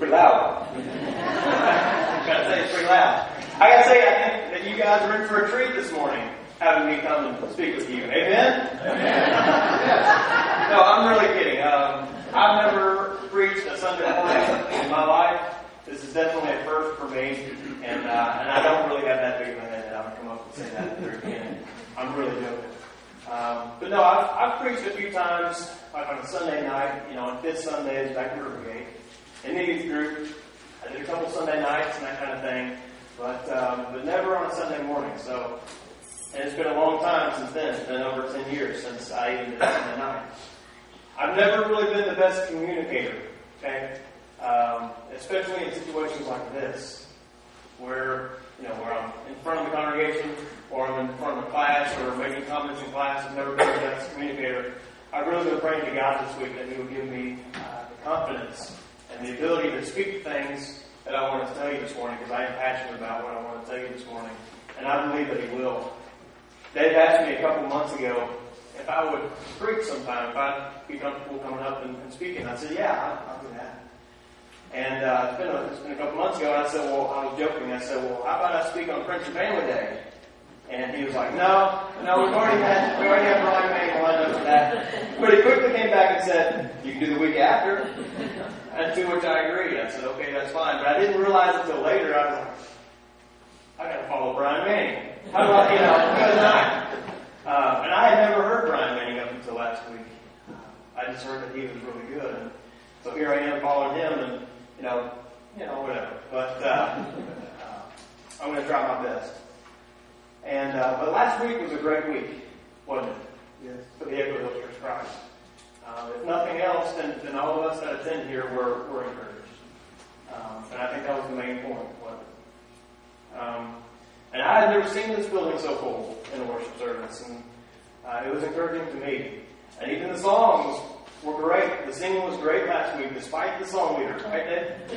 pretty loud. I gotta say, it's pretty loud. I gotta say, I think that you guys are in for a treat this morning, having me come and speak with you. Amen? Amen. No, I'm really kidding. I've never preached a Sunday morning in my life. This is definitely a first for me, and I don't really have that big of a head that I would come up and say that at the very beginning. I'm really joking. But no, I've preached a few times, like on a Sunday night, on fifth Sundays back in Rivergate, in the youth group. I did a couple Sunday nights and that kind of thing, but never on a Sunday morning. So, and it's been a long time since then. It's been over 10 years since I even did a Sunday night. I've never really been the best communicator, okay? Especially in situations like this, where I'm in front of the congregation, or I'm in front of a class, or making comments in class. I've never been the best communicator. I've really been praying to God this week that He would give me the confidence and the ability to speak things that I want to tell you this morning, because I am passionate about what I want to tell you this morning, and I believe that He will. Dave asked me a couple months ago if I would preach sometime, if I'd be comfortable coming up and speaking. I said, yeah, I'll do that. And it's been a couple months ago, and I said, well, I was joking. I said, well, how about I speak on Friends and Family Day? And he was like, no, we've already had Brian Manning lined up for that. But he quickly came back and said, you can do the week after. And to which I agreed. I said, okay, that's fine. But I didn't realize until later. I was like, I got to follow Brian Manning. How about, good night. And I had never heard Brian Manning up until last week. I just heard that he was really good. And so here I am following him, and whatever. But I'm going to try my best. And but last week was a great week, wasn't it? Yes. For the Echo Hill Church Christ. If nothing else, then all of us that attend here were encouraged. And I think that was the main point, wasn't it? And I had never seen this building so full in a worship service, and it was encouraging to me. And even the songs were great. The singing was great last week, despite the song leader, right, Dave?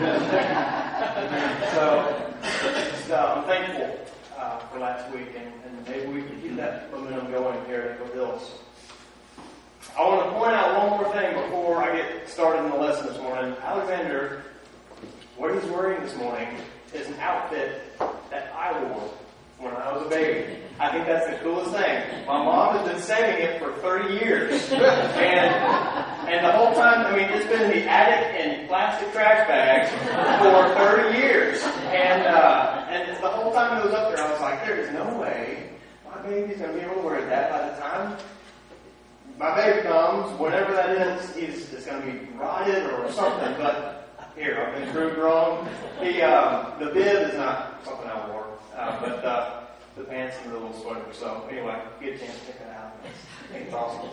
So I'm thankful for last week, and maybe we can keep that momentum going here at Echo Hills. I want to point out one more thing before I get started in the lesson this morning. Alexander, what he's wearing this morning is an outfit that I wore when I was a baby. I think that's the coolest thing. My mom has been saving it for 30 years. And the whole time, it's been in the attic in plastic trash bags for 30 years. And it's the whole time it was up there, I was like, there is no way my baby's going to be able to wear that by the time my baby comes, whatever that is, it's going to be rotted or something. But here, I've been proved wrong. The bib is not something I wore, but the pants and the little sweater. So anyway, get a chance to check that out. I think it's awesome.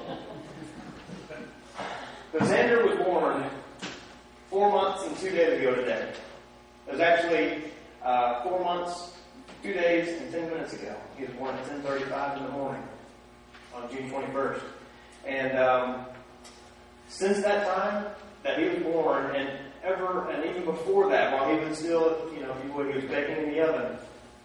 But Xander was born 4 months and 2 days ago today. It was actually 4 months, 2 days, and 10 minutes ago. He was born at 10:35 in the morning on June 21st. And since that time that he was born, and even before that, while he was still, he was baking in the oven,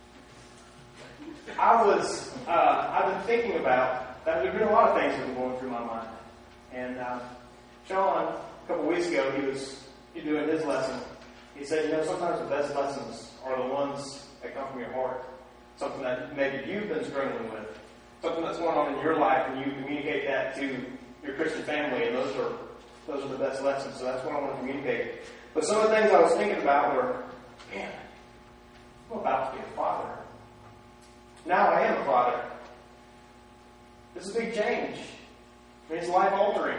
I've been thinking about that. There's been a lot of things that have been going through my mind. And Sean, a couple weeks ago, he was doing his lesson. He said, sometimes the best lessons are the ones that come from your heart. Something that maybe you've been struggling with. Something that's going on in your life, and you communicate that to your Christian family, and those are the best lessons. So that's what I want to communicate. But some of the things I was thinking about were, man, I'm about to be a father. Now I am a father. This is a big change. It's life altering.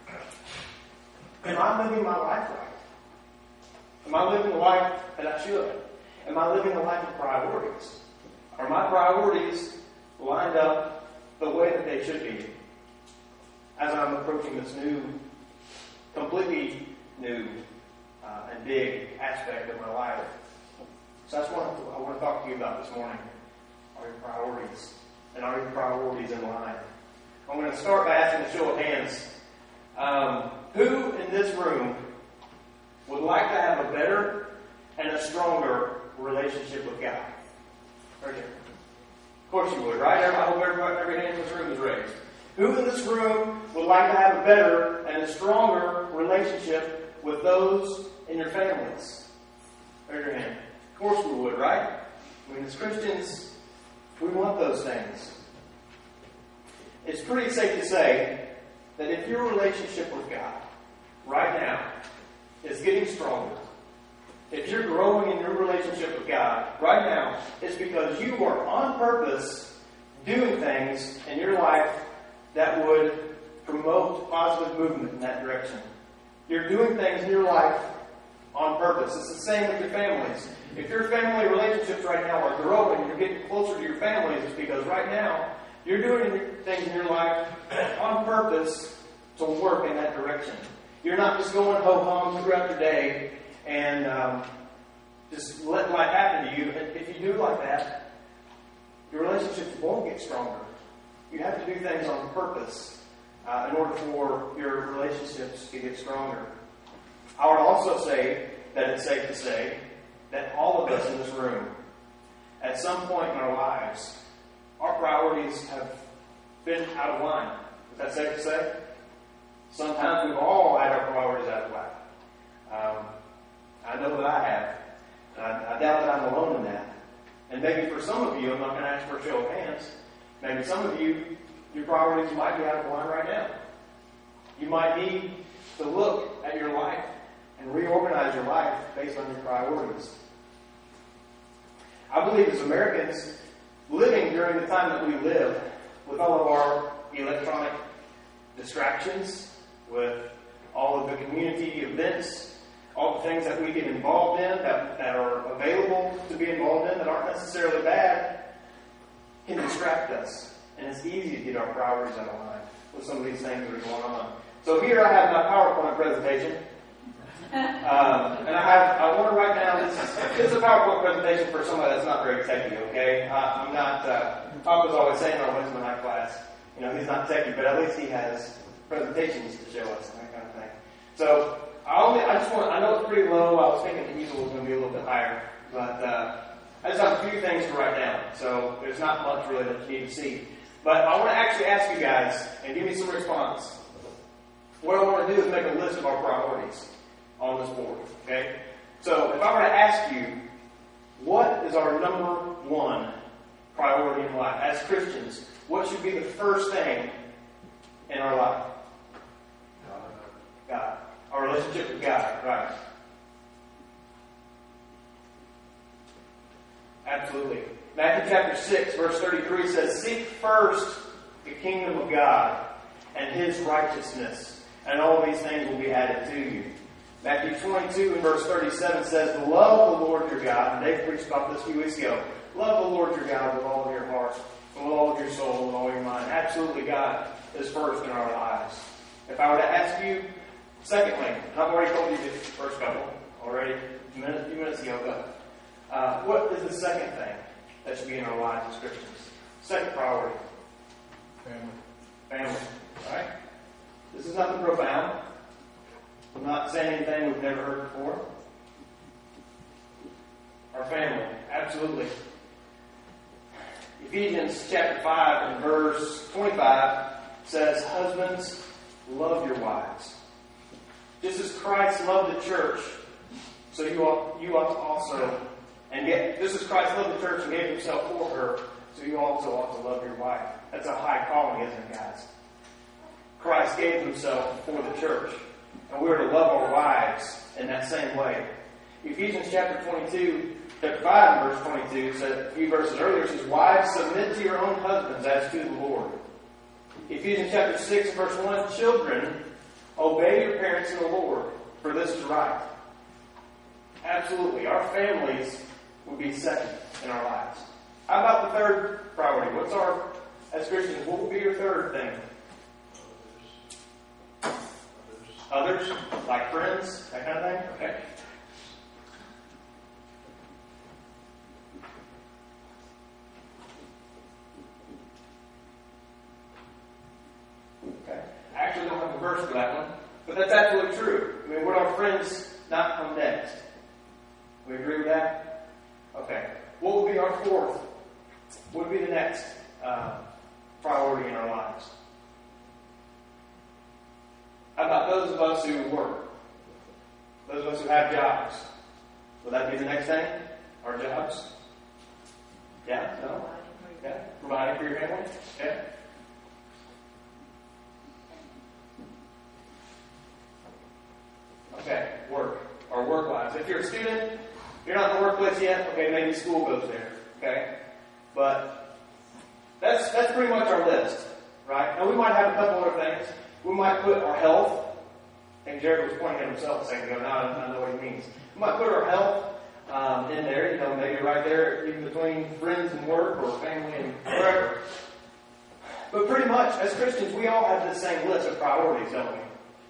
Am I living my life right? Am I living the life that I should? Am I living the life of priorities? Are my priorities lined up the way that they should be as I'm approaching this completely new and big aspect of my life? So that's what I want to talk to you about this morning. Are your priorities? And are your priorities in line? I'm going to start by asking a show of hands. Who in this room would like to have a better and a stronger relationship with God? Right here. Of course you would, right? I hope every hand in this room is raised. Who in this room would like to have a better and a stronger relationship with those in in your families? Raise your hand. Of course we would, right? I mean, as Christians, we want those things. It's pretty safe to say that if your relationship with God right now is getting stronger, if you're growing in your relationship with God right now, it's because you are on purpose doing things in your life that would promote positive movement in that direction. You're doing things in your life on purpose. It's the same with your families. If your family relationships right now are growing, you're getting closer to your families, it's because right now you're doing things in your life on purpose to work in that direction. You're not just going ho-hum throughout your day and just let life happen to you. If you do like that, your relationships won't get stronger. You have to do things on purpose in order for your relationships to get stronger. I would also say that it's safe to say that all of us in this room, at some point in our lives, our priorities have been out of line. Is that safe to say? Sometimes we've all had our priorities out of whack. I know that I have. I doubt that I'm alone in that. And maybe for some of you, I'm not going to ask for a show of hands, maybe some of you, your priorities might be out of line right now. You might need to look at your life and reorganize your life based on your priorities. I believe as Americans, living during the time that we live, with all of our electronic distractions, with all of the community events, all the things that we get involved in, that are available to be involved in, that aren't necessarily bad, can distract us. And it's easy to get our priorities out of line with some of these things that are going on. So here I have my PowerPoint presentation. And I want to write down, this is a PowerPoint presentation for somebody that's not very techy, okay? I'm not, Pop was always saying in our Wednesday night class, he's not techy, but at least he has presentations to show us and that kind of thing. So, I know it's pretty low. I was thinking the easel was going to be a little bit higher, but I just have a few things to write down. So, there's not much really that you need to see. But I want to actually ask you guys, and give me some response. What I want to do is make a list of our priorities on this board, okay? So, if I were to ask you, what is our number one priority in life? As Christians, what should be the first thing in our life? God. Our relationship with God, right? Absolutely. Matthew chapter 6, verse 33 says, "Seek first the kingdom of God and His righteousness, and all these things will be added to you." Matthew 22 and verse 37 says, "Love the Lord your God," and Dave preached about this a few weeks ago. Love the Lord your God with all of your heart, with all of your soul, with all your mind. Absolutely, God is first in our lives. If I were to ask you, secondly, and I've already told you the first couple already a few minutes ago, but what is the second thing that should be in our lives as Christians? Second priority. Family. All right? This is nothing profound. I'm not saying anything we've never heard before. Our family. Absolutely. Ephesians chapter 5 and verse 25 says, "Husbands, love your wives. Just as Christ loved the church, so you ought to also, just as Christ loved the church and gave himself for her, so you also ought to love your wife." That's a high calling, isn't it, guys? Christ gave himself for the church, and we're to love our wives in that same way. Ephesians chapter 5 and verse 22 said, a few verses earlier, says, "Wives, submit to your own husbands as to the Lord." Ephesians chapter 6 verse 1, "Children, obey your parents in the Lord, for this is right." Absolutely. Our families would be second in our lives. How about the third priority? As Christians, what would be your third thing? Others? Like friends? That kind of thing? Okay. Okay. I actually don't have a verse for that one, but that's absolutely true. I mean, would our friends not come next? We agree with that? Okay. What would be our fourth? What would be the next priority in our lives? How about those of us who work? Those of us who have jobs. Would that be the next thing? Our jobs? Yeah? No? Yeah? Providing for your family? Yeah? Okay, work. Or work lives. If you're a student, you're not in the workplace yet, okay, maybe school goes there. Okay? But that's pretty much our list. Right? Now we might have a couple other things. We might put our health. I think Jared was pointing at himself a second ago. Now I know what he means. We might put our health in there, maybe right there in between friends and work or family and wherever. But pretty much, as Christians, we all have the same list of priorities, don't we?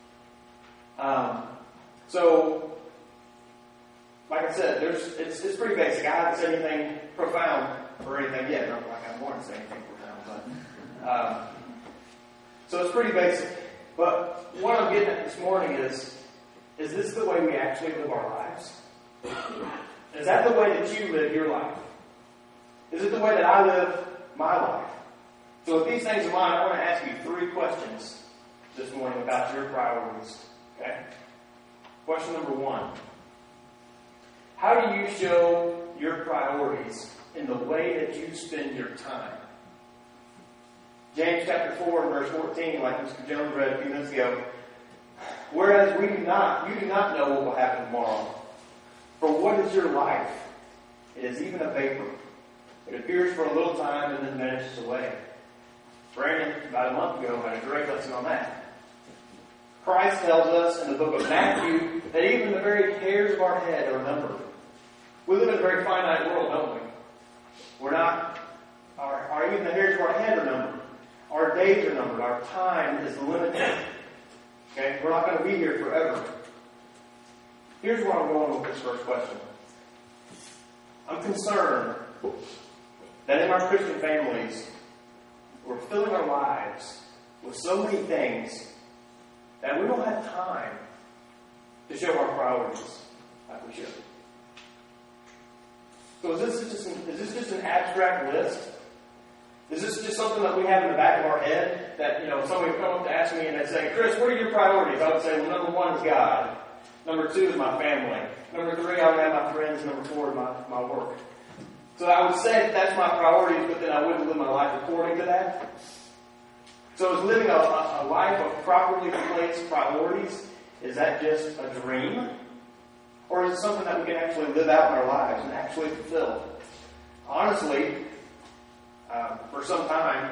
So, like I said, it's pretty basic. I haven't said anything profound or anything yet. Not like I want to say anything profound, but so it's pretty basic. But what I'm getting at this morning is this the way we actually live our lives? Is that the way that you live your life? Is it the way that I live my life? So with these things in mind, I want to ask you 3 questions this morning about your priorities. Okay? Question number 1. How do you show your priorities in the way that you spend your time? James chapter 4 and verse 14, like Mr. Jones read a few minutes ago. Whereas you do not know what will happen tomorrow. For what is your life? It is even a vapor. It appears for a little time and then vanishes away. Brandon, about a month ago, had a great lesson on that. Christ tells us in the book of Matthew that even the very hairs of our head are numbered. We live in a very finite world, don't we? We're not, even the hairs of our head are numbered. Our days are numbered. Our time is limited. Okay? We're not going to be here forever. Here's where I'm going with this first question. I'm concerned that in our Christian families, we're filling our lives with so many things that we don't have time to show our priorities like we should. So is this just an abstract list? Is this just something that we have in the back of our head that, somebody would come up to ask me and they'd say, Chris, what are your priorities? I would say, well, number 1 is God. Number 2 is my family. Number 3, I would have my friends. Number 4 is my work. So I would say that's my priorities, but then I wouldn't live my life according to that. So is living a life of properly placed priorities, is that just a dream? Or is it something that we can actually live out in our lives and actually fulfill? Honestly, for some time,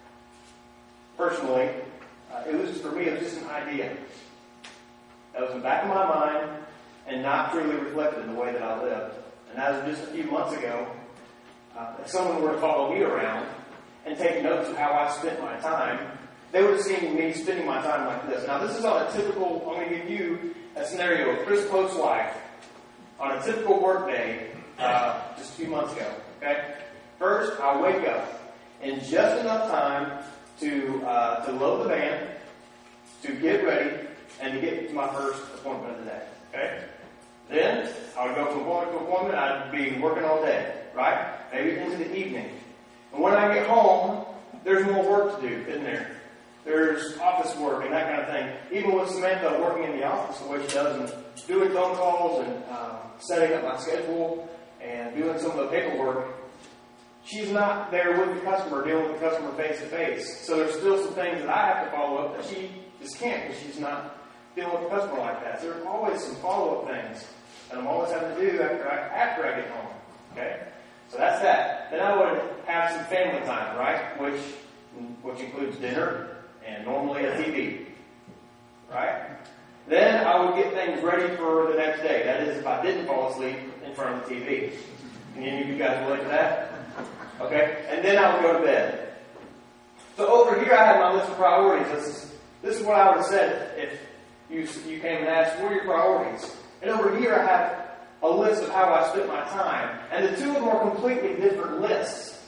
personally, it was just an idea. That was in the back of my mind and not truly reflected in the way that I lived. And as of just a few months ago, if someone were to follow me around and take notes of how I spent my time, they would have seen me spending my time like this. Now, this is on a typical, I'm going to give you a scenario of Chris Pope's life on a typical work day just a few months ago. Okay? First, I wake up in just enough time to load the van, to get ready, and to get to my first appointment of the day. Okay? Then, I would go from appointment to appointment. I'd be working all day, right? Maybe into the evening. And when I get home, there's more work to do, isn't there? There's office work and that kind of thing. Even with Samantha working in the office the way she does and doing phone calls and setting up my schedule and doing some of the paperwork, she's not there with the customer, dealing with the customer face to face. So there's still some things that I have to follow up that she just can't because she's not dealing with the customer like that. So there's always some follow-up things that I'm always having to do after I get home. Okay? So that's that. Then I would have some family time, right? Which includes dinner and normally a TV. Right? Then I would get things ready for the next day. That is, if I didn't fall asleep in front of the TV. Can any of you guys relate to that? Okay? And then I would go to bed. So over here I have my list of priorities. This is what I would have said if you came and asked, what are your priorities? And over here I have a list of how I spent my time. And the two of them are completely different lists.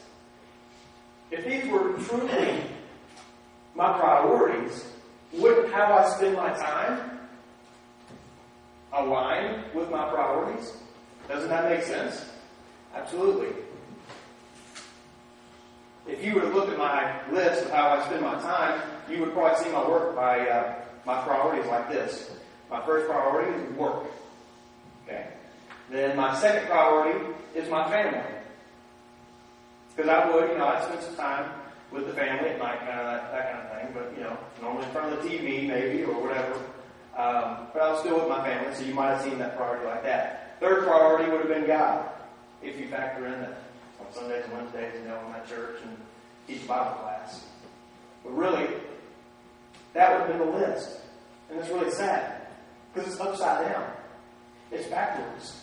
If these were truly my priorities, wouldn't how I spend my time align with my priorities? Doesn't that make sense? Absolutely. If you were to look at my list of how I spend my time, you would probably see my work by my priorities like this. My first priority is work. Okay? Then my second priority is my family. Because I'd spend some time with the family at night, that kind of thing. But, normally in front of the TV maybe or whatever. But I was still with my family, so you might have seen that priority like that. Third priority would have been God, if you factor in that on Sundays and Wednesdays, I'm at church and teach Bible class. But really, that would have been the list. And it's really sad, because it's upside down. It's backwards.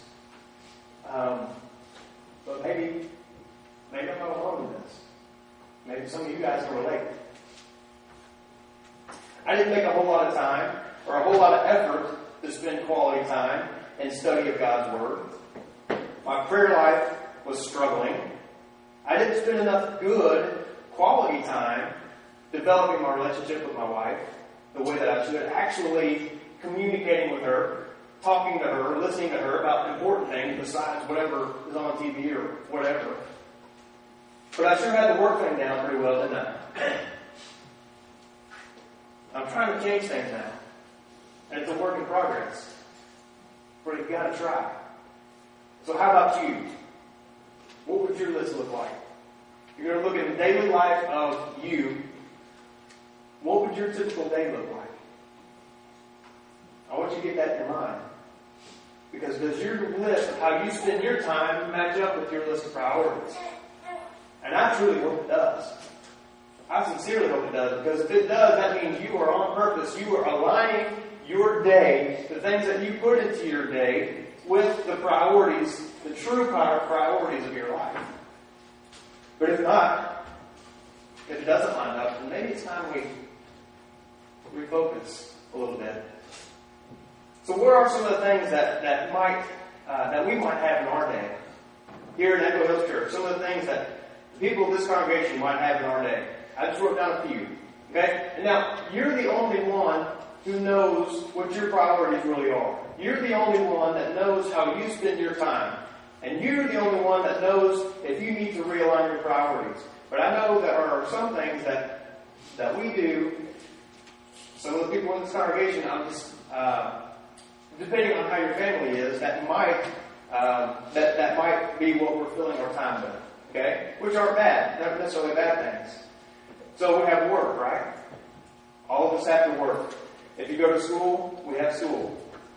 But maybe I'm not alone in this. Maybe some of you guys can relate. I didn't make a whole lot of time or a whole lot of effort to spend quality time in study of God's Word. My prayer life was struggling. I didn't spend enough good quality time developing my relationship with my wife the way that I should, actually communicating with her, talking to her, listening to her about important things besides whatever is on TV or whatever. But I sure had the work thing down pretty well, didn't I? I'm trying to change things now. And it's a work in progress. But you've got to try. So how about you? What would your list look like? You're going to look at the daily life of you. What would your typical day look like? I want you to get that in your mind. Because does your list of how you spend your time match up with your list of priorities? And I truly hope it does. I sincerely hope it does. Because if it does, that means you are on purpose. You are aligning your day, the things that you put into your day, with the priorities, the true priorities of your life. But if not, if it doesn't line up, then maybe it's time we refocus a little bit. So what are some of the things that we might have in our day here at Echo Hills Church? Some of the things that people of this congregation might have in our day. I just wrote down a few. Okay? And now, you're the only one who knows what your priorities really are. You're the only one that knows how you spend your time. And you're the only one that knows if you need to realign your priorities. But I know there are some things that we do. Some of the people in this congregation, depending on how your family is, that might be what we're filling our time with. Okay? Which aren't bad. Not necessarily bad things. So we have work, right? All of us have to work. If you go to school, we have school.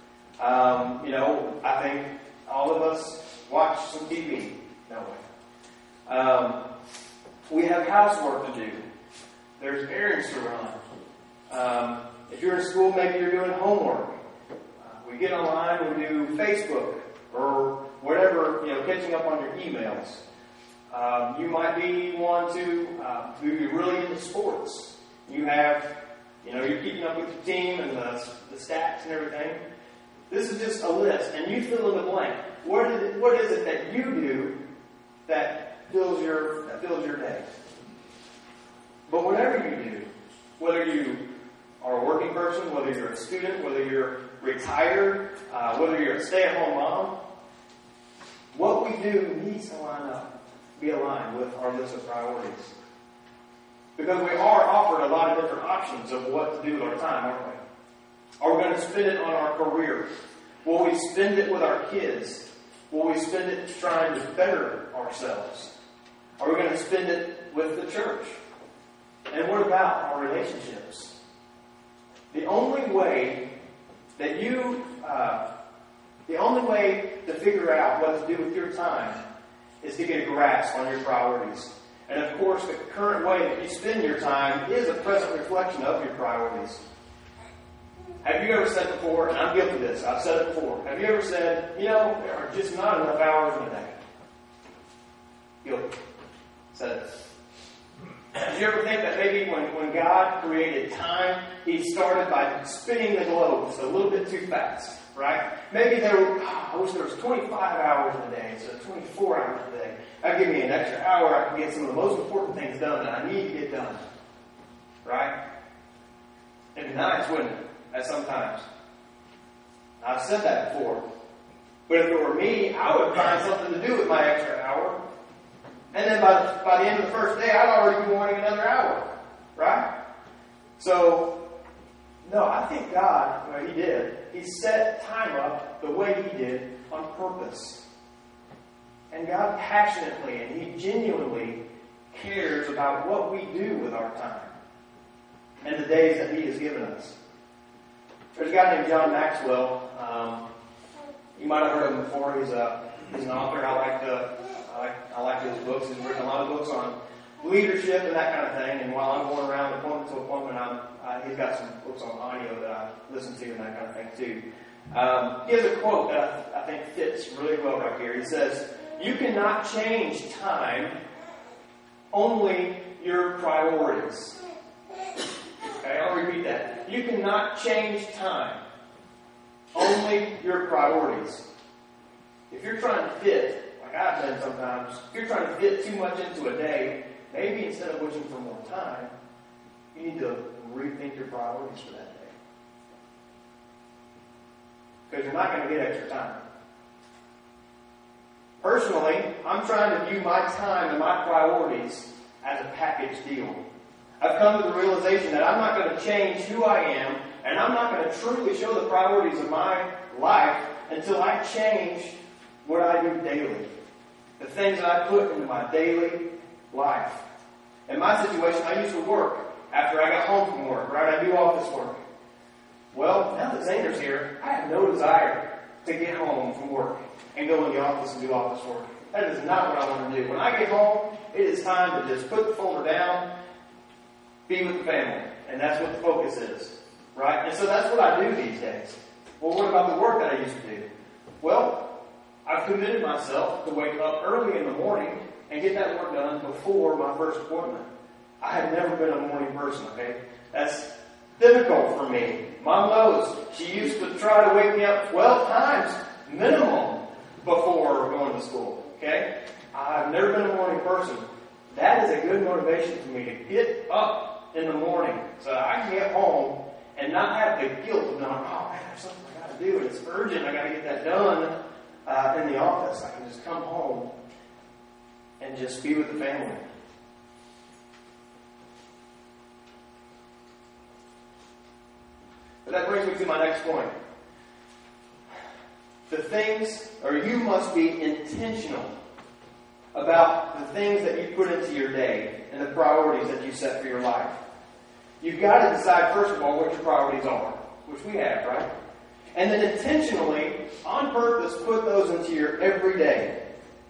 I think all of us watch some TV. No way. We have housework to do. There's errands to run. If you're in school, maybe you're doing homework. We get online, we do Facebook or whatever, catching up on your emails. You might be one to be really into sports. You have, you're keeping up with your team and the stats and everything. This is just a list, and you fill in the blank. What is it that you do that fills your day? But whatever you do, whether you are a working person, whether you're a student, whether you're retired, whether you're a stay-at-home mom, what we do needs to be aligned with our list of priorities. Because we are offered a lot of different options of what to do with our time, aren't we? Are we going to spend it on our career? Will we spend it with our kids? Will we spend it trying to better ourselves? Are we going to spend it with the church? And what about our relationships? The only way to figure out what to do with your time is to get a grasp on your priorities. And of course, the current way that you spend your time is a present reflection of your priorities. Have you ever said before, and I'm guilty of this, I've said it before, have you ever said, there are just not enough hours in a day? Guilty. Said it. Did you ever think that maybe when God created time, He started by spinning the globe just a little bit too fast, right? Maybe I wish there was 25 hours in a day instead of 24 hours a day. That'd give me an extra hour. I can get some of the most important things done that I need to get done, right? It'd be nice, wouldn't it? At some times. I've said that before. But if it were me, I would find something to do with my extra hour. And then by the end of the first day, I'd already be wanting another hour. Right? So, No, I think God, well, He did. He set time up the way He did on purpose. And God passionately and He genuinely cares about what we do with our time and the days that He has given us. There's a guy named John Maxwell. You might have heard of him before. He's an author. I like his books. He's written a lot of books on leadership and that kind of thing. And while I'm going around appointment to appointment, he's got some books on audio that I listen to and that kind of thing too. He has a quote that I think fits really well right here. He says, "You cannot change time, only your priorities." Okay, I'll repeat that. You cannot change time, only your priorities. If you're trying to fit, like I've done sometimes, if you're trying to fit too much into a day, maybe instead of wishing for more time, you need to rethink your priorities for that day. Because you're not going to get extra time. Personally, I'm trying to view my time and my priorities as a package deal. I've come to the realization that I'm not going to change who I am, and I'm not going to truly show the priorities of my life until I change what I do daily. The things that I put into my daily life. In my situation, I used to work after I got home from work, right? I do office work. Well, now that Zaner's here, I have no desire to get home from work and go in the office and do office work. That is not what I want to do. When I get home, it is time to just put the folder down, be with the family. And that's what the focus is. Right? And so that's what I do these days. Well, what about the work that I used to do? Well, I've committed myself to wake up early in the morning and get that work done before my first appointment. I have never been a morning person, okay? That's difficult for me. Mom knows. She used to try to wake me up 12 times minimum before going to school, okay? I've never been a morning person. That is a good motivation for me to get up in the morning so that I can get home and not have the guilt of knowing, oh man, there's something I got to do and it's urgent. I got to get that done in the office. I can just come home and just be with the family. But that brings me to my next point. You must be intentional about the things that you put into your day and the priorities that you set for your life. You've got to decide, first of all, what your priorities are, which we have, right? And then intentionally, on purpose, put those into your everyday.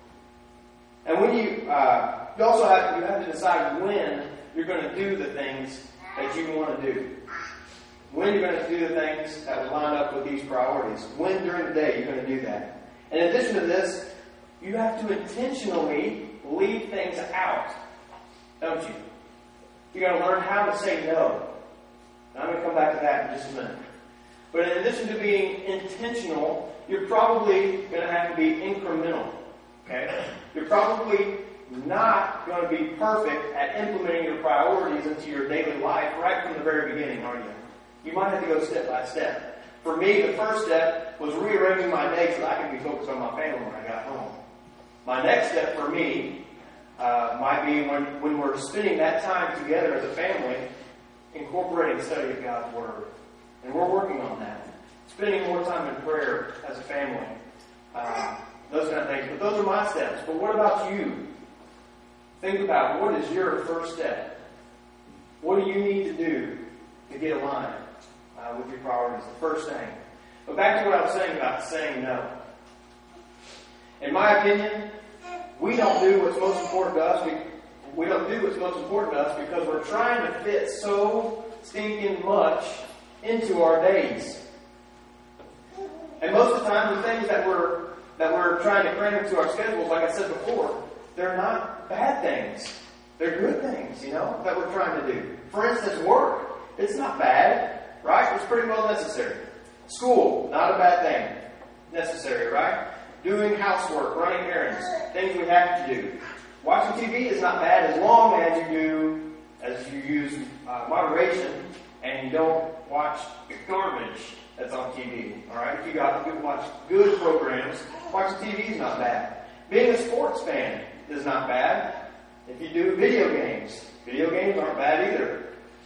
And when you also have to decide when you're going to do the things that you want to do. When you're going to do the things that will line up with these priorities. When during the day you're going to do that. And in addition to this, you have to intentionally leave things out, don't you? You got to learn how to say no. Now, I'm going to come back to that in just a minute. But in addition to being intentional, you're probably going to have to be incremental. Okay? You're probably not going to be perfect at implementing your priorities into your daily life right from the very beginning, are you? You might have to go step by step. For me, the first step was rearranging my day so that I could be focused on my family when I got home. My next step for me might be when we're spending that time together as a family, incorporating the study of God's Word. And we're working on that. Spending more time in prayer as a family. Those kind of things. But those are my steps. But what about you? Think about what is your first step? What do you need to do to get aligned with your priorities? The first thing. But back to what I was saying about saying no. In my opinion, we don't do what's most important to us. We don't do what's most important to us because we're trying to fit so stinking much into our days. And most of the time, the things that we're trying to cram into our schedules, like I said before, they're not bad things. They're good things, that we're trying to do. For instance, work. It's not bad, right? It's pretty well necessary. School, not a bad thing. Necessary, right? Doing housework, running errands, things we have to do. Watching TV is not bad as long as you use moderation and you don't watch the garbage that's on TV. All right, if you watch good programs, watching TV is not bad. Being a sports fan is not bad. If you do video games aren't bad either.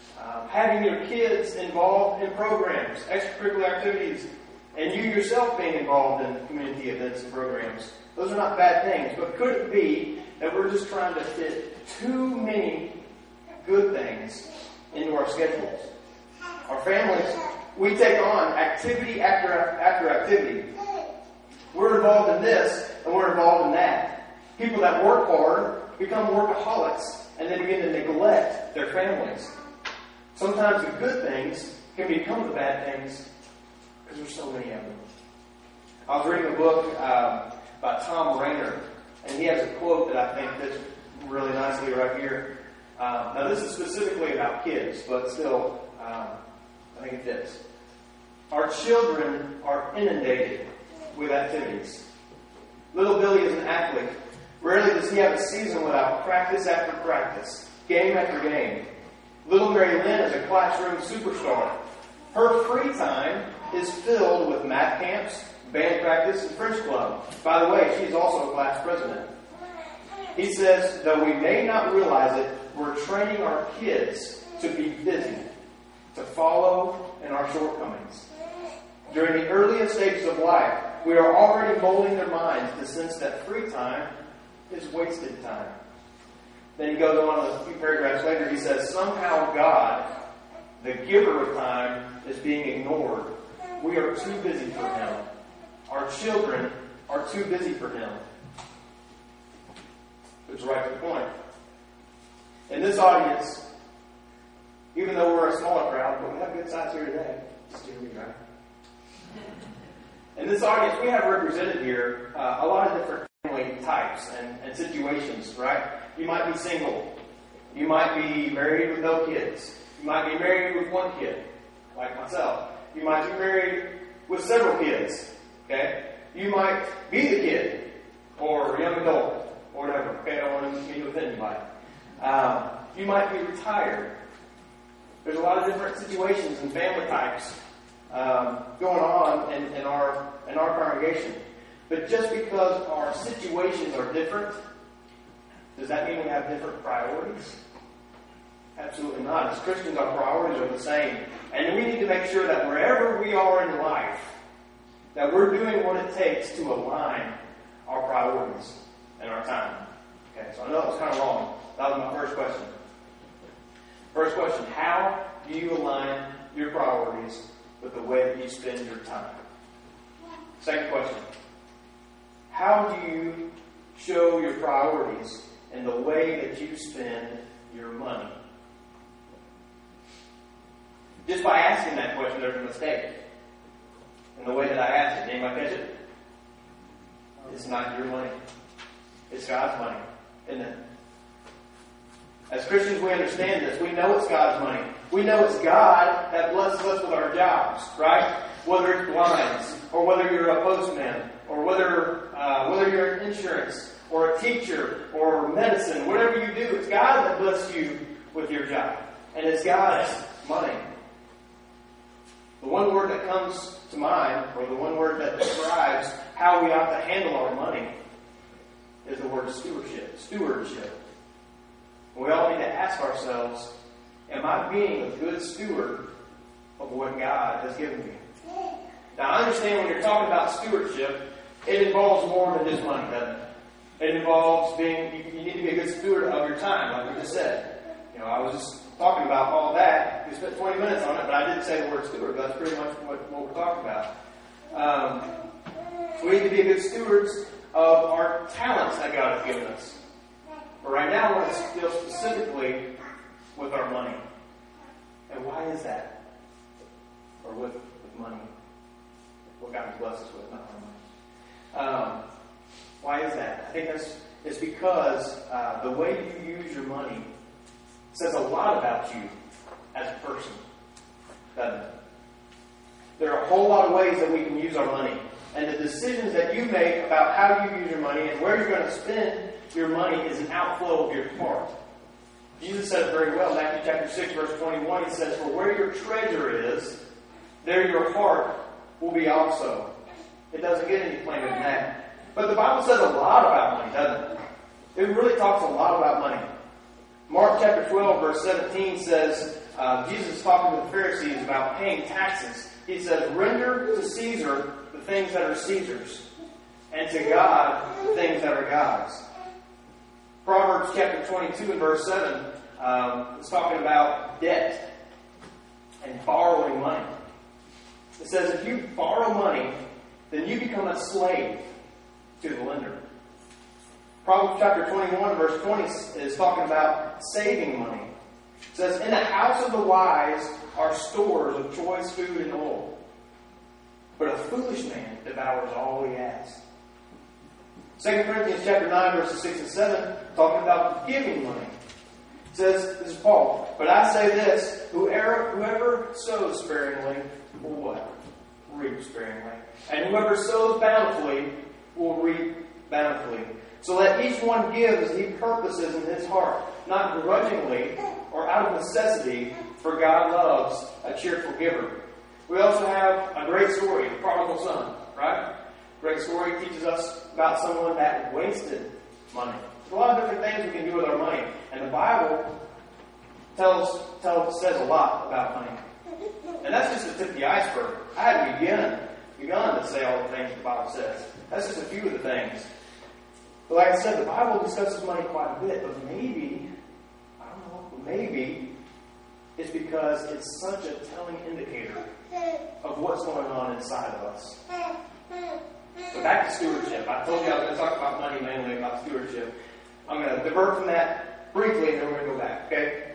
Having your kids involved in programs, extracurricular activities, and you yourself being involved in community events and programs. Those are not bad things, but could it be that we're just trying to fit too many good things into our schedules? Our families, we take on activity after activity. We're involved in this, and we're involved in that. People that work hard become workaholics, and they begin to neglect their families. Sometimes the good things can become the bad things because there's so many of them. I was reading a book by Tom Rainer, and he has a quote that I think fits really nicely right here. Now, this is specifically about kids, but still, I think it fits. Our children are inundated with activities. Little Billy is an athlete. Rarely does he have a season without practice after practice, game after game. Little Mary Lynn is a classroom superstar. Her free time is filled with math camps, band practice, and French club. By the way, she's also a class president. He says, though we may not realize it, we're training our kids to be busy, to follow in our shortcomings. During the earliest stages of life, we are already molding their minds to sense that free time is wasted time. Then he goes on a few paragraphs later, he says, somehow God, the giver of time, is being ignored. We are too busy for Him. Our children are too busy for Him. It's right to the point. In this audience, even though we're a smaller crowd, but we have good size here today. Just hear me, right? In this audience, we have represented here a lot of different family types and situations, right? You might be single. You might be married with no kids. You might be married with one kid, like myself. You might be married with several kids, okay? You might be the kid, or young adult, or whatever, okay? I don't want to mean to offend anybody. You might be retired. There's a lot of different situations and family types going on in our congregation. But just because our situations are different, does that mean we have different priorities? Absolutely not. As Christians, our priorities are the same. And we need to make sure that wherever we are in life, that we're doing what it takes to align our priorities and our time. Okay, so I know that was kind of long. That was my first question. First question, how do you align your priorities with the way that you spend your time? Second question, how do you show your priorities in the way that you spend your money? Just by asking that question, there's a mistake in the way that I asked it. Anybody catch it? It's not your money. It's God's money, isn't it? As Christians, we understand this. We know it's God's money. We know it's God that blesses us with our jobs, right? Whether it's blinds, or whether you're a postman, or whether you're in insurance, or a teacher, or medicine, whatever you do, it's God that blesses you with your job. And it's God's money. The one word that comes to mind, or the one word that describes how we ought to handle our money, is the word stewardship. Stewardship. We all need to ask ourselves, am I being a good steward of what God has given me? Now, I understand when you're talking about stewardship, it involves more than just money, doesn't it? It involves you need to be a good steward of your time, like we just said. I was just talking about all that. We spent 20 minutes on it, but I didn't say the word steward. That's pretty much what we're talking about. We need to be good stewards of our talents that God has given us. But right now, I want to deal specifically with our money. And why is that? Or with money. What God has blessed us with, not our money. Why is that? I think it's because the way you use your money says a lot about you as a person, doesn't it? There are a whole lot of ways that we can use our money. And the decisions that you make about how you use your money and where you're going to spend your money is an outflow of your heart. Jesus said it very well. Matthew chapter 6, verse 21, He says, "For where your treasure is, there your heart will be also." It doesn't get any plainer than that. But the Bible says a lot about money, doesn't it? It really talks a lot about money. Mark chapter 12, verse 17 says, Jesus is talking to the Pharisees about paying taxes. He says, render to Caesar the things that are Caesar's, and to God the things that are God's. Proverbs chapter 22 and verse 7 is talking about debt and borrowing money. It says, if you borrow money, then you become a slave to the lender. Proverbs chapter 21 verse 20 is talking about saving money. It says, in the house of the wise are stores of choice food and oil, but a foolish man devours all he has. 2 Corinthians chapter 9 verses 6 and 7 talking about giving money. It says, this is Paul, but I say this, whoever sows sparingly will what? Reap sparingly. And whoever sows bountifully will reap bountifully. So let each one give as he purposes in his heart, not grudgingly or out of necessity, for God loves a cheerful giver. We also have a great story, the prodigal son, right? Great story teaches us about someone that wasted money. There's a lot of different things we can do with our money, and the Bible says a lot about money. And that's just the tip of the iceberg. I hadn't begun to say all the things the Bible says. That's just a few of the things. But like I said, the Bible discusses money quite a bit, but maybe it's because it's such a telling indicator of what's going on inside of us. So back to stewardship. I told you I was going to talk about money, mainly about stewardship. I'm going to divert from that briefly, and then we're going to go back, okay?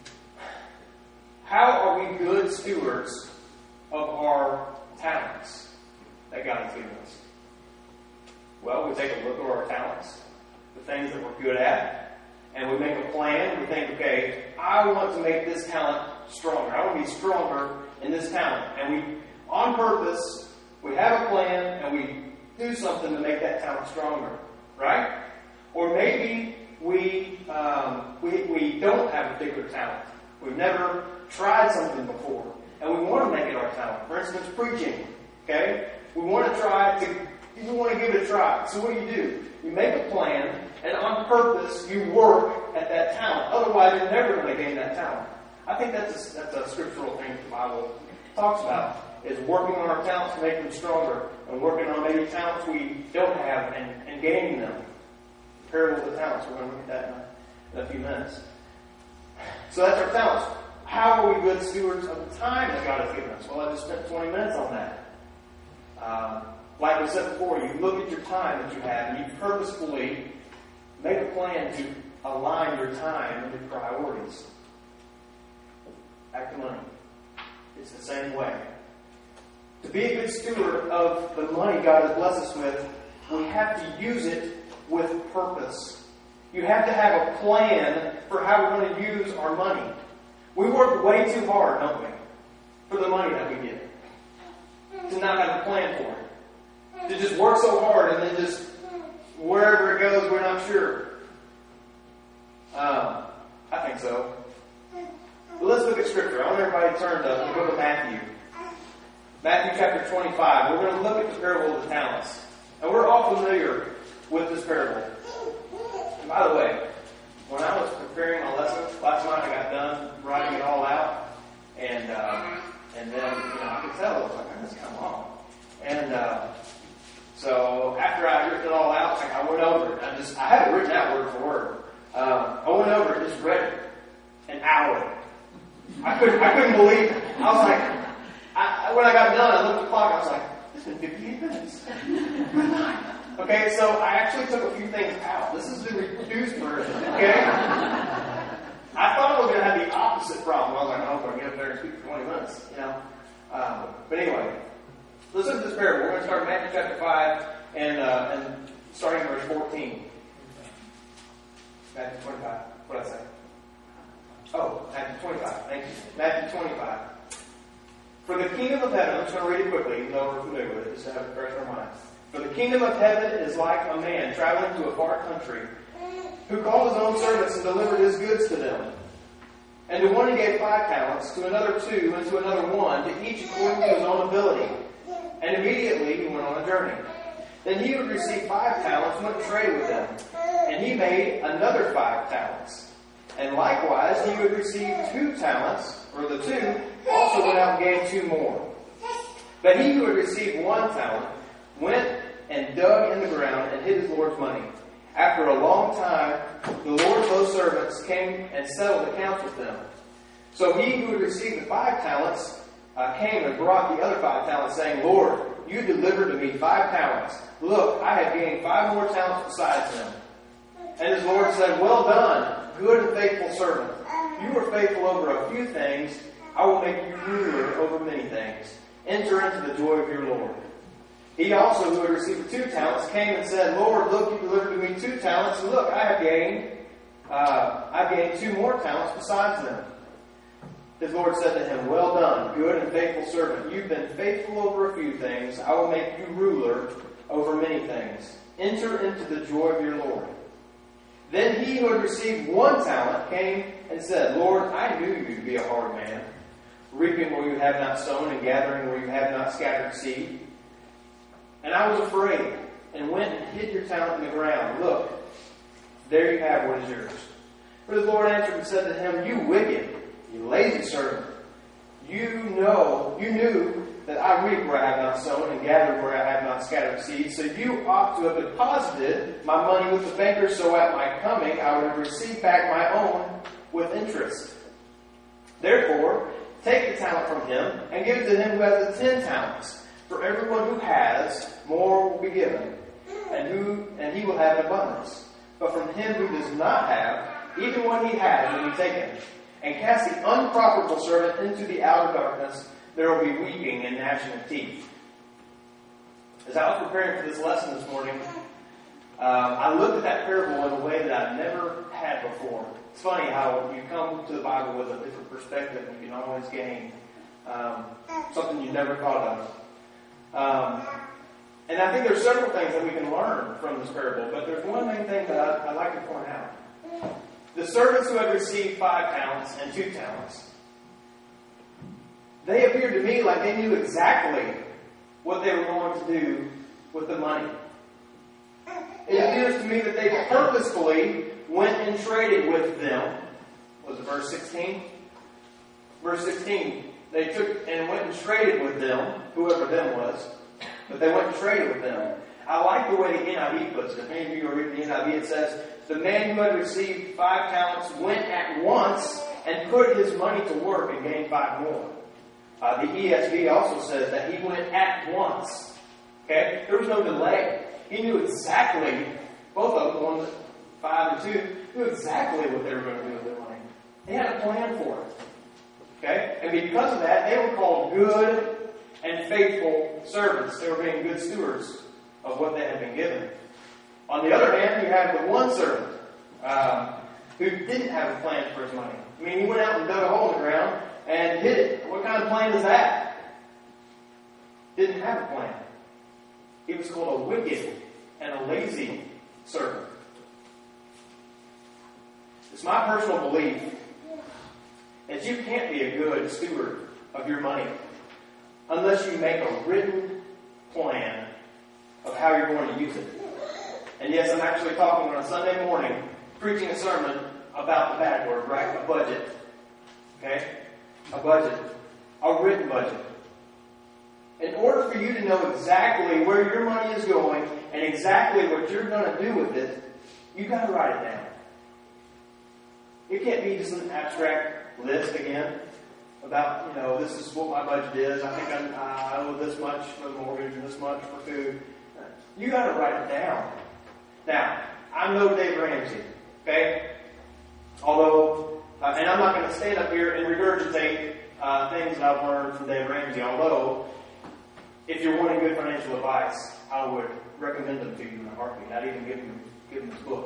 How are we good stewards of our talents that God has given us? Well, we take a look at our talents, the things that we're good at, and we make a plan. We think, okay, I want to make this talent stronger. I want to be stronger in this talent. And we, on purpose, we have a plan and we do something to make that talent stronger, right? Or maybe we don't have a particular talent. We've never tried something before, and we want to make it our talent. For instance, preaching. Okay, we want to give it a try. So what do? You make a plan, and on purpose, you work at that talent. Otherwise, you're never going to gain that talent. I think that's a scriptural thing the Bible talks about, is working on our talents to make them stronger, and working on maybe talents we don't have and gaining them. The parable of the talents. We're going to look at that in a few minutes. So that's our talents. How are we good stewards of the time that God has given us? Well, I just spent 20 minutes on that. Like we said before, you look at your time that you have and you purposefully make a plan to align your time and your priorities. Back to money. It's the same way. To be a good steward of the money God has blessed us with, we have to use it with purpose. You have to have a plan for how we're going to use our money. We work way too hard, don't we, for the money that we get, to not have a plan for it. To just work so hard and then just wherever it goes, we're not sure. I think so. But let's look at Scripture. I want everybody to turn to the book of Matthew. Matthew chapter 25. We're going to look at the parable of the talents. And we're all familiar with this parable. And by the way, when I was preparing my lesson last night, I got done writing it all out, and then I could tell it was like, this is kind of long. And so after I written it all out, I went over it. I had it written out word for word. I went over it, just read it, an hour. I couldn't believe it. I was like, when I got done, I looked at the clock. I was like, it's been 58 minutes. Good night. Okay, so I actually took a few things out. This is the reduced version, okay? I thought I was going to have the opposite problem. I was like, I'm going to get up there and speak for 20 minutes, But anyway, let's look at this parable. We're going to start in Matthew chapter 5 and starting in verse 14. Matthew 25. What did I say? Oh, Matthew 25. Thank you. Matthew 25. For the kingdom of heaven, I'm just going to read it quickly, even though we're familiar with it, just to have it fresh in our minds. For the kingdom of heaven is like a man traveling to a far country, who called his own servants and delivered his goods to them. And to one he gave 5 talents, to another 2, and to another 1, to each according to his own ability. And immediately he went on a journey. Then he who received 5 talents went to trade with them. And he made another 5 talents. And likewise, he who had received 2 talents, or the 2, also went out and gained 2 more. But he who had received 1 talent went and dug in the ground and hid his Lord's money. After a long time, the Lord of those servants came and settled accounts with them. So he who had received the 5 talents came and brought the other 5 talents, saying, Lord, you delivered to me 5 talents. Look, I have gained 5 more talents besides them. And his Lord said, Well done, good and faithful servant. You were faithful over a few things. I will make you ruler over many things. Enter into the joy of your Lord. He also, who had received 2 talents, came and said, Lord, look, you delivered to me 2 talents. And look, I've gained 2 more talents besides them. His Lord said to him, Well done, good and faithful servant. You've been faithful over a few things. I will make you ruler over many things. Enter into the joy of your Lord. Then he who had received 1 talent came and said, Lord, I knew you to be a hard man, reaping where you have not sown and gathering where you have not scattered seed. And I was afraid and went and hid your talent in the ground. Look, there you have what is yours. But the Lord answered and said to him, You wicked, you lazy servant. You knew that I reap where I have not sown and gather where I have not scattered seed. So you ought to have deposited my money with the bankers, so at my coming I would have received back my own with interest. Therefore, take the talent from him and give it to him who has the 10 talents. For everyone who has, more will be given, and he will have an abundance. But from him who does not have, even what he has will be taken. And cast the unprofitable servant into the outer darkness. There will be weeping and gnashing of teeth. As I was preparing for this lesson this morning, I looked at that parable in a way that I've never had before. It's funny how you come to the Bible with a different perspective, you can always gain something you never thought of. And I think there's several things that we can learn from this parable, but there's one main thing that I'd like to point out. The servants who had received 5 talents and 2 talents, they appeared to me like they knew exactly what they were going to do with the money. It appears to me that they purposefully went and traded with them. Was it verse 16? Verse 16. They took and went and traded with them, whoever them was, but they went and traded with them. I like the way the NIV puts it. If any of you are reading the NIV, it says, the man who had received 5 talents went at once and put his money to work and gained 5 more. The ESV also says that he went at once. Okay? There was no delay. He knew exactly, both of them, 1, 5 and 2, knew exactly what they were going to do with their money. They had a plan for it. Okay? And because of that, they were called good and faithful servants. They were being good stewards of what they had been given. On the other hand, you have the one servant who didn't have a plan for his money. I mean, he went out and dug a hole in the ground and hid it. What kind of plan is that? Didn't have a plan. He was called a wicked and a lazy servant. It's my personal belief that you can't be a good steward of your money unless you make a written plan of how you're going to use it. And yes, I'm actually talking on a Sunday morning, preaching a sermon about the bad word, right? A budget. Okay? A budget. A written budget. In order for you to know exactly where your money is going and exactly what you're going to do with it, you've got to write it down. It can't be just an abstract list again about, this is what my budget is. I think I owe this much for the mortgage and this much for food. You got to write it down. Now, I'm no Dave Ramsey, okay? Although, and I'm not going to stand up here and regurgitate things that I've learned from Dave Ramsey, although, if you're wanting good financial advice, I would recommend them to you in a heartbeat. I'd even give them this book.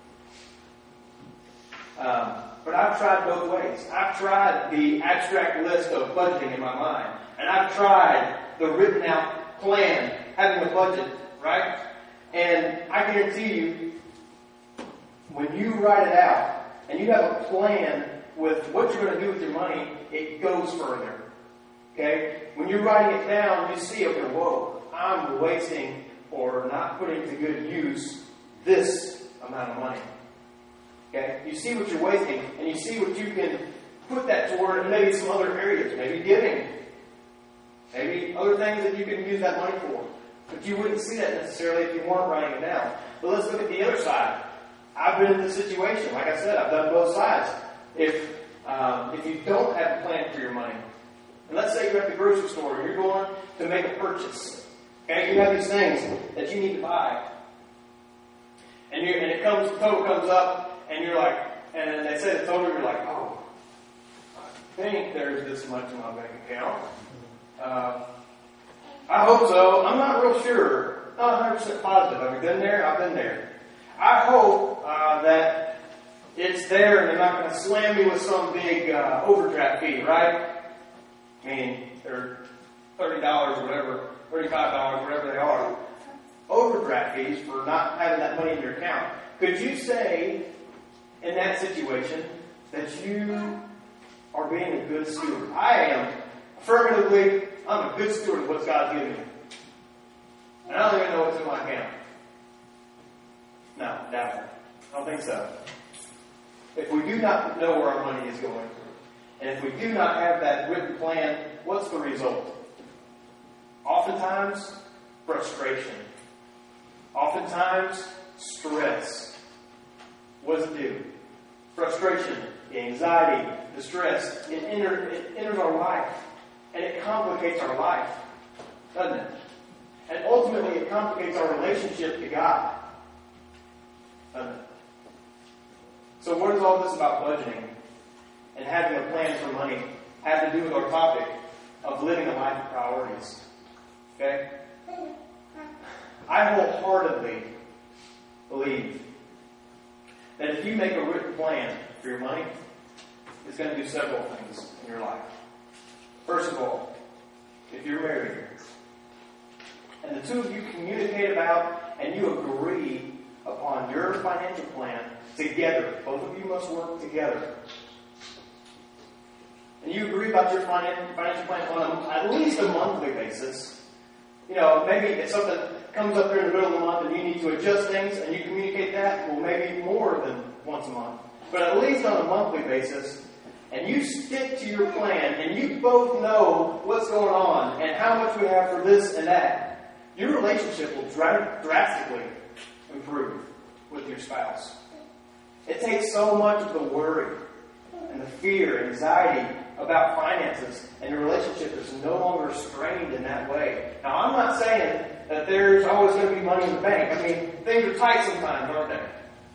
But I've tried both ways. I've tried the abstract list of budgeting in my mind, and I've tried the written out plan, having a budget, right? And I guarantee you, when you write it out and you have a plan with what you're going to do with your money, it goes further. Okay? When you're writing it down, you see, okay, whoa, I'm wasting or not putting to good use this amount of money. Okay? You see what you're wasting, and you see what you can put that toward, and maybe some other areas, maybe giving, maybe other things that you can use that money for. But you wouldn't see that necessarily if you weren't writing it down. But let's look at the other side. I've been in this situation. Like I said, I've done both sides. If you don't have a plan for your money, and let's say you're at the grocery store and you're going to make a purchase, okay, you have these things that you need to buy, and the total comes up, and you're like, and then they say the total, you're like, oh, I think there's this much in my bank account. I hope so. I'm not real sure. Not 100% positive. Have you been there? I've been there. I hope that it's there and they're not going to slam me with some big overdraft fee, right? I mean, they're $30 or whatever, $35, whatever they are. Overdraft fees for not having that money in your account. Could you say, in that situation, that you are being a good steward? I am. Affirmatively, I'm a good steward of what God's given me. And I don't even know what's in my account. No, definitely. I don't think so. If we do not know where our money is going, and if we do not have that written plan, what's the result? Oftentimes, frustration. Oftentimes, stress. What does it do? Frustration, anxiety, distress. It enters our life. And it complicates our life, doesn't it? And ultimately, it complicates our relationship to God, doesn't it? So what does all this about budgeting and having a plan for money have to do with our topic of living a life of priorities? Okay? I wholeheartedly believe that if you make a written plan for your money, it's going to do several things in your life. First of all, if you're married, and the two of you communicate about and you agree upon your financial plan together, both of you must work together, and you agree about your financial plan on at least a monthly basis. You know, maybe if something comes up during the middle of the month and you need to adjust things and you communicate that, well, maybe more than once a month. But at least on a monthly basis, and you stick to your plan, and you both know what's going on and how much we have for this and that, your relationship will drastically improve with your spouse. It takes so much of the worry and the fear and anxiety about finances, and your relationship is no longer strained in that way. Now, I'm not saying that there's always going to be money in the bank. I mean, things are tight sometimes, aren't they?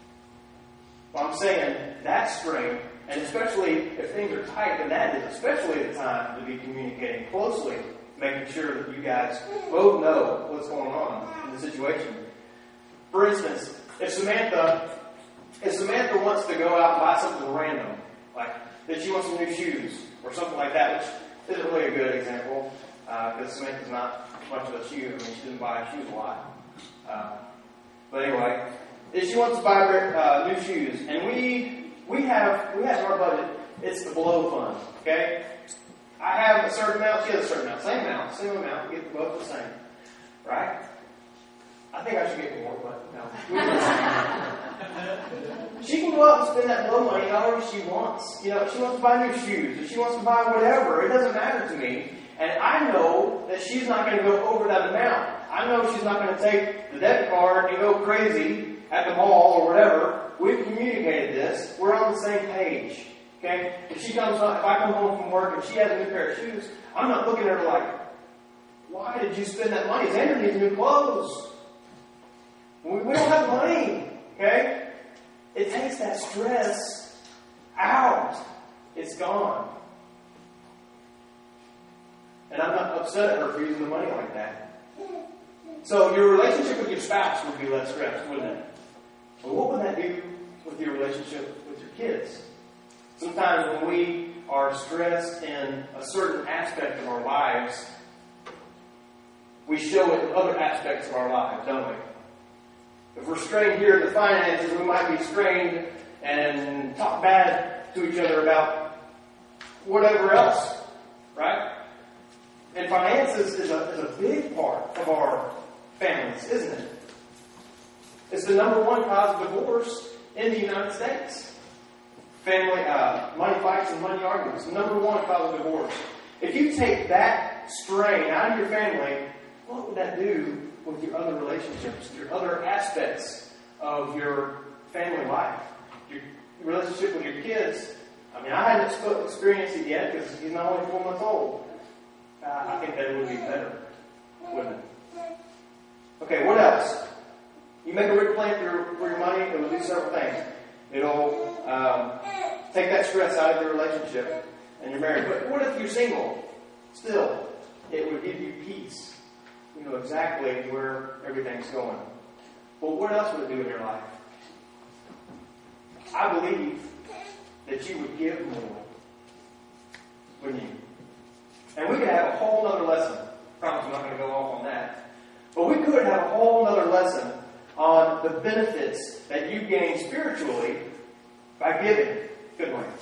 Well, I'm saying that strain, and especially if things are tight, then that is especially the time to be communicating closely, making sure that you guys both know what's going on in the situation. For instance, if Samantha wants to go out and buy something random, like that she wants some new shoes or something like that, which isn't really a good example, because Samantha's not much of a shoe. I mean, she doesn't buy shoes a lot. But anyway, if she wants to buy new shoes, and we have in our budget, it's the below fund, okay? I have a certain amount, she has a certain amount, same amount, we get both the same, right? I think I should get more, but no. She can go out and spend that low money however she wants. You know, if she wants to buy new shoes, if she wants to buy whatever, it doesn't matter to me. And I know that she's not going to go over that amount. I know she's not going to take the debit card and go crazy at the mall or whatever. We've communicated this. We're on the same page. Okay? If I come home from work and she has a new pair of shoes, I'm not looking at her like, why did you spend that money? Xander needs new clothes. We don't have money. Okay? It takes that stress out. It's gone. And I'm not upset at her for using the money like that. So your relationship with your spouse would be less stressed, wouldn't it? Well, what would that do with your relationship with your kids? Sometimes when we are stressed in a certain aspect of our lives, we show it in other aspects of our lives, don't we? If we're strained here in the finances, we might be strained and talk bad to each other about whatever else, right? And finances is a big part of our families, isn't it? It's the number one cause of divorce in the United States. Family, money fights and money arguments. Number one, cause of divorce. If you take that strain out of your family, what would that do with your other relationships, your other aspects of your family life? Your relationship with your kids. I mean, I haven't experienced it yet because he's not only 4 months old. I think that would be better, wouldn't it? Okay, what else? You make a written plan for your money, it will do several things. It'll take that stress out of your relationship and your marriage. But what if you're single? Still, it would give you peace. You know exactly where everything's going. But what else would it do in your life? I believe that you would give more, wouldn't you? And we could have a whole other lesson. I promise I'm not going to go off on that. But we could have a whole other lesson on the benefits that you gain spiritually by giving, couldn't we?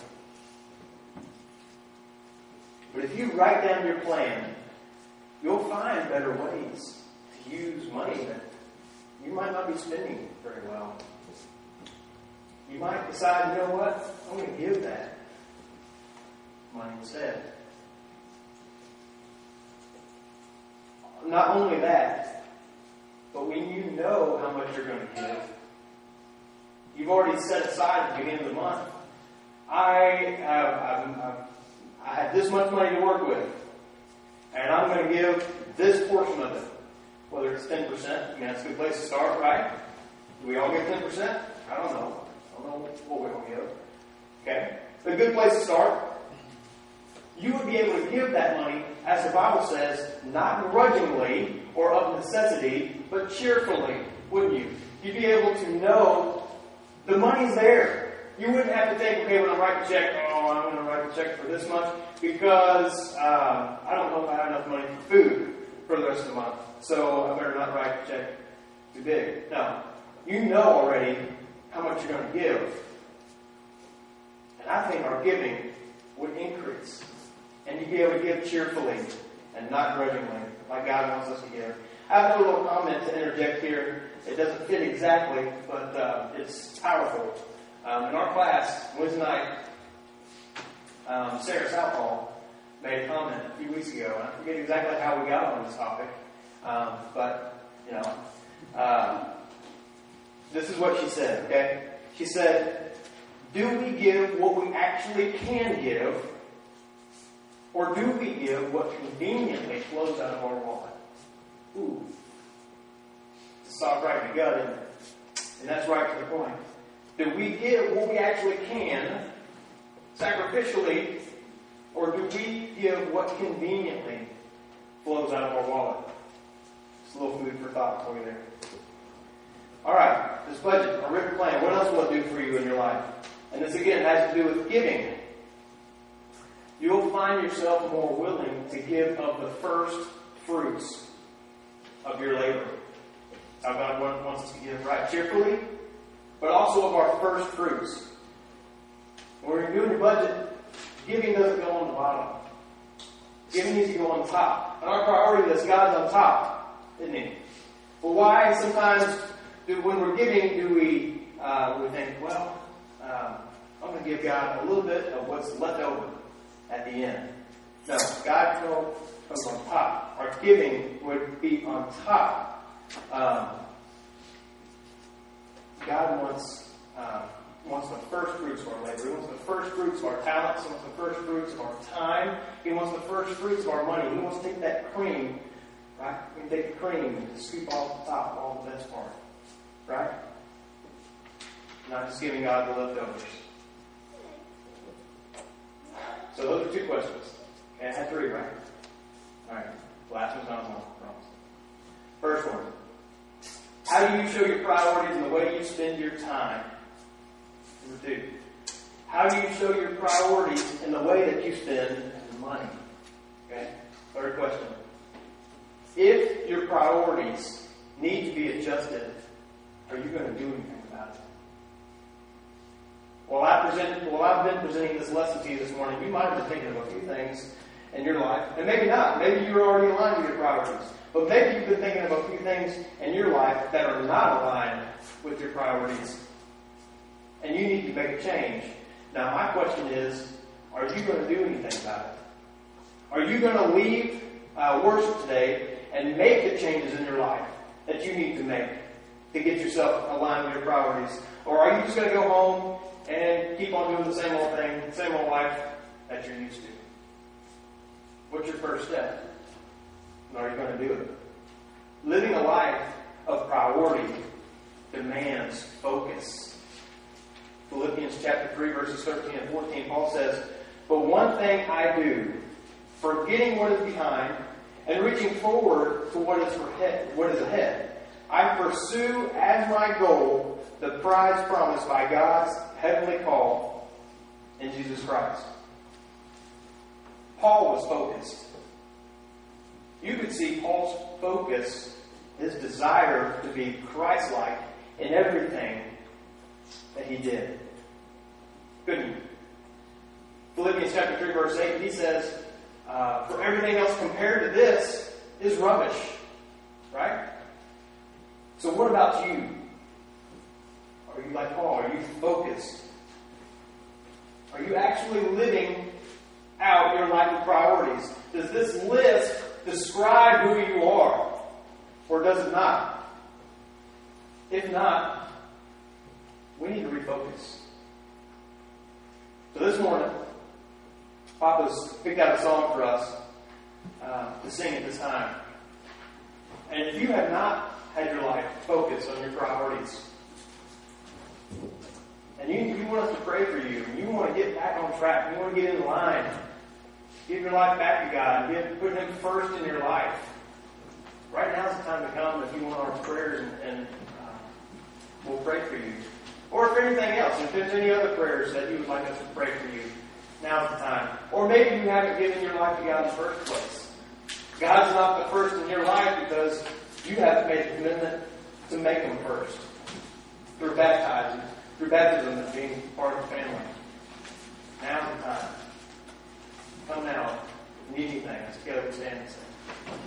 But if you write down your plan, you'll find better ways to use money that you might not be spending very well. You might decide, you know what, I'm going to give that money instead. Not only that, but when you know how much you're going to give, you've already set aside at the beginning of the month. I have this much money to work with, and I'm going to give this portion of it, whether it's 10%. I mean, that's a good place to start, right? Do we all give 10%? I don't know. I don't know what we all give. Okay? But a good place to start. You would be able to give that money, as the Bible says, not grudgingly or of necessity, but cheerfully, wouldn't you? You'd be able to know the money's there. You wouldn't have to think, okay, when I write the check, I'm going to write the check for this much because I don't know if I have enough money for food for the rest of the month. So I better not write the check too big. No. You know already how much you're going to give. And I think our giving would increase. And you'd be able to give cheerfully and not grudgingly, like God wants us to give. I have a little comment to interject here. It doesn't fit exactly, but it's powerful. In our class, Wednesday night, Sarah Southall made a comment a few weeks ago, and I forget exactly how we got on this topic, but, this is what she said, okay? She said, do we give what we actually can give, or do we give what conveniently flows out of our wallet? Ooh. It's a soft right in the gut, isn't it? And that's right to the point. Do we give what we actually can, sacrificially, or do we give what conveniently flows out of our wallet? Just a little food for thought for you there. All right, this budget, a written plan, what else will it do for you in your life? And this, again, has to do with giving. You'll find yourself more willing to give of the first fruits of your labor. How God wants us to give, right? Cheerfully, but also of our first fruits. When you're doing your budget, giving doesn't go on the bottom. Giving needs to go on top. And our priority is God's on top, isn't He? Well, why sometimes when we're giving do we think, well, I'm going to give God a little bit of what's left over at the end. No, God comes on top. Our giving would be on top. God wants the first fruits of our labor. He wants the first fruits of our talents. He wants the first fruits of our time. He wants the first fruits of our money. He wants to take that cream, right? We can take the cream and scoop off the top, all the best part, right? Not just giving God the leftovers. So those are two questions. Okay, I had three, right? All right. Last one's not one, I promise. First one. How do you show your priorities in the way you spend your time? Number two. How do you show your priorities in the way that you spend your money? Okay? Third question. If your priorities need to be adjusted, are you going to do anything about it? While I've been presenting this lesson to you this morning, you might have been thinking of a few things in your life, and maybe not. Maybe you're already aligned with your priorities. But maybe you've been thinking of a few things in your life that are not aligned with your priorities. and you need to make a change. Now, my question is, are you going to do anything about it? Are you going to leave worship today and make the changes in your life that you need to make to get yourself aligned with your priorities? Or are you just going to go home and keep on doing the same old thing, same old life that you're used to? What's your first step? And are you going to do it? Living a life of priority demands focus. Philippians chapter 3, verses 13 and 14, Paul says, "But one thing I do, forgetting what is behind and reaching forward to what is ahead, I pursue as my goal the prize promised by God's heavenly call in Jesus Christ." Paul was focused. You could see Paul's focus, his desire to be Christ-like in everything that he did. Couldn't you? Philippians chapter 3, verse 8, he says, for everything else compared to this is rubbish. Right? So what about you? Are you like Paul? Are you focused? Are you actually living out your life of priorities? Does this list describe who you are? Or does it not? If not, we need to refocus. So this morning, Papa's picked out a song for us to sing at this time. And if you have not had your life focused on your priorities, and you want us to pray for you, and you want to get back on track, you want to get in line, give your life back to God, and put Him first in your life, right now's the time to come if you want our prayers, and we'll pray for you. Or if anything else, if there's any other prayers that you would like us to pray for you, now's the time. Or maybe you haven't given your life to God in the first place. God's not the first in your life because you haven't made a commitment to make Him first. Through baptism and being part of the family. Now's the time. Come now. If you need anything, let's get up and stand and sing.